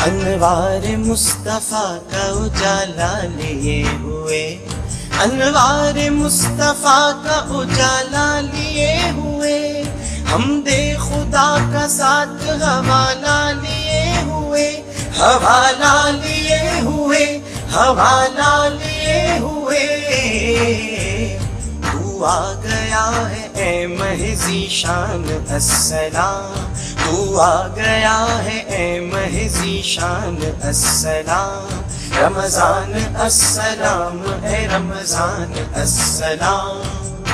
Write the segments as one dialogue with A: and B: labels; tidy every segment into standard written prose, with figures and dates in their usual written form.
A: انوار مصطفیٰ کا اجالا لیے ہوئے، انوار مصطفیٰ کا اجالا لیے ہوئے، حمد خدا کا ساتھ حوالہ لیے ہوئے، حوالہ لیے ہوئے، حوالہ لیے ہوئے۔ تو آ گیا ہے اے مہذی شان السلام، تو آ گیا ہے اے مہذی شان السلام، رمضان السلام اے رمضان السلام۔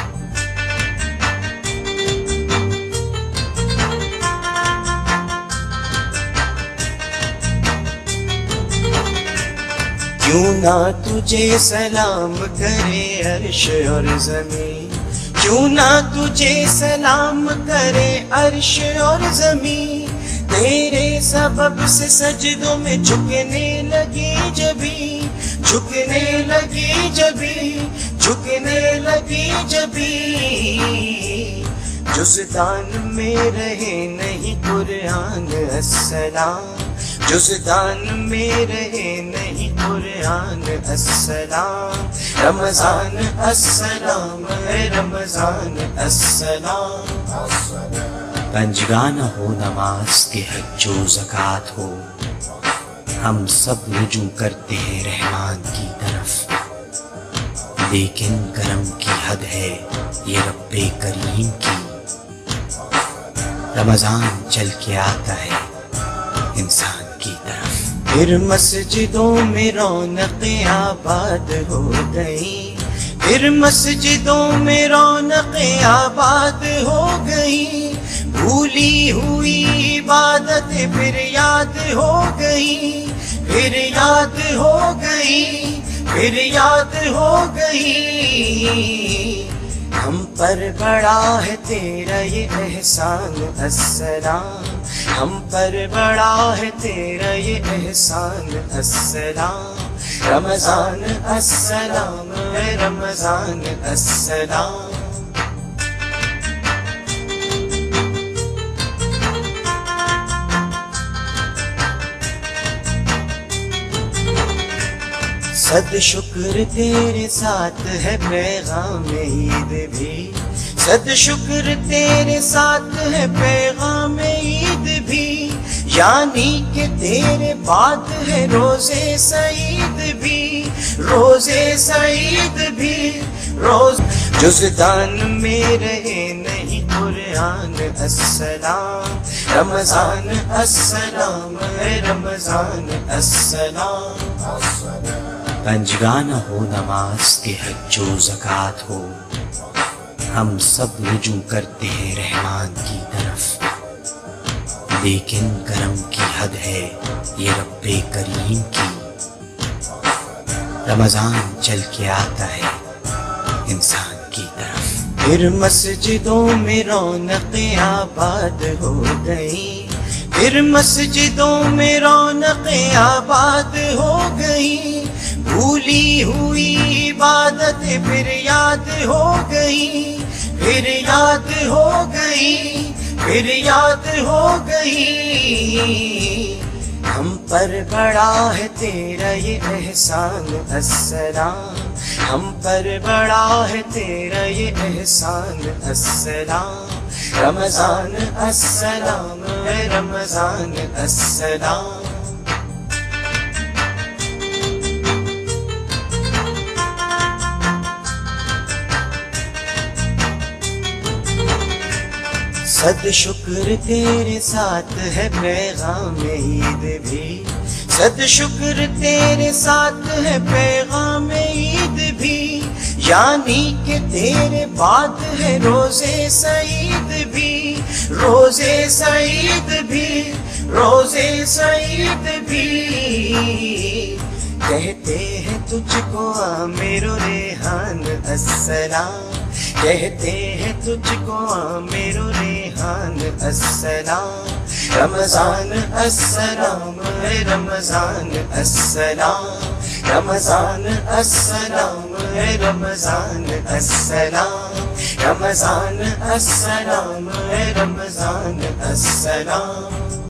A: کیوں نہ تجھے سلام کرے عرش اور زمین، کیوں نہ تجھے سلام کرے عرش اور زمین، تیرے سبب سے سجدوں میں جھکنے لگی جبیں، جھکنے لگی جبیں، جھکنے لگی جبیں۔ جزدان میں رہے نہیں قرآن السلام، جزدان میں رہے نہیں قرآن السلام، رمضان السلام اے رمضان السلام۔
B: پنجگانہ ہو نماز کے حج و زکوٰۃ ہو، ہم سب رجوع کرتے ہیں رحمان کی طرف، لیکن کرم کی حد ہے یہ رب کریم کی۔ رمضان چل کے آتا ہے انسان کی طرف،
A: پھر مسجدوں میں رونق آباد ہو گئی، پھر مسجدوں میں رونق آباد ہو گئی، بھولی ہوئی عبادت پھر یاد ہو گئی، پھر یاد ہو گئی، پھر یاد ہو گئی۔ ہم پر بڑا ہے تیرا یہ احسان السلام، ہم پر بڑا ہے تیرا یہ احسان السلام، رمضان السلام اے رمضان السلام۔ صد شکر تیرے ساتھ ہے پیغام عید بھی، صد شکر تیرے ساتھ ہے پیغام عید بھی، یعنی کہ تیرے بعد ہے روزے سعید بھی، روزے سعید بھی، روز جزدان میں رہے نہیں قرآن السلام، رمضان السلام اے رمضان السلام۔
B: پنجگانہ ہو نماز کے حج و زکوٰۃ ہو، ہم سب رجوع کرتے ہیں رحمان کی طرف، لیکن کرم کی حد ہے یہ رب کریم کی۔ رمضان چل کے آتا ہے انسان کی طرف،
A: پھر مسجدوں میں رونق آباد ہو گئی، پھر مسجدوں میں رونق آباد ہو گئی، بھولی ہوئی عبادت پھر یاد ہو گئی، پھر یاد ہو گئی، پھر یاد ہو گئی۔ ہم پر بڑا ہے تیرا یہ احسان السلام، ہم پر بڑا ہے تیرا یہ احسان السلام، رمضان السلام اے رمضان السلام۔ صد شکر تیرے ساتھ ہے پیغام عید بھی، صد شکر تیرے ساتھ ہے پیغام عید بھی، یعنی کہ تیرے بعد ہے روزے سعید بھی، روزے سعید بھی، روزے سعید بھی۔ کہتے ہیں تجھ کو عامر و ریحان السلام، کہتے ہیں تجھ کو عامر و ریحان السلام، رمضان السلام اے رمضان السلام، رمضان السلام اے رمضان السلام، رمضان السلام اے رمضان السلام۔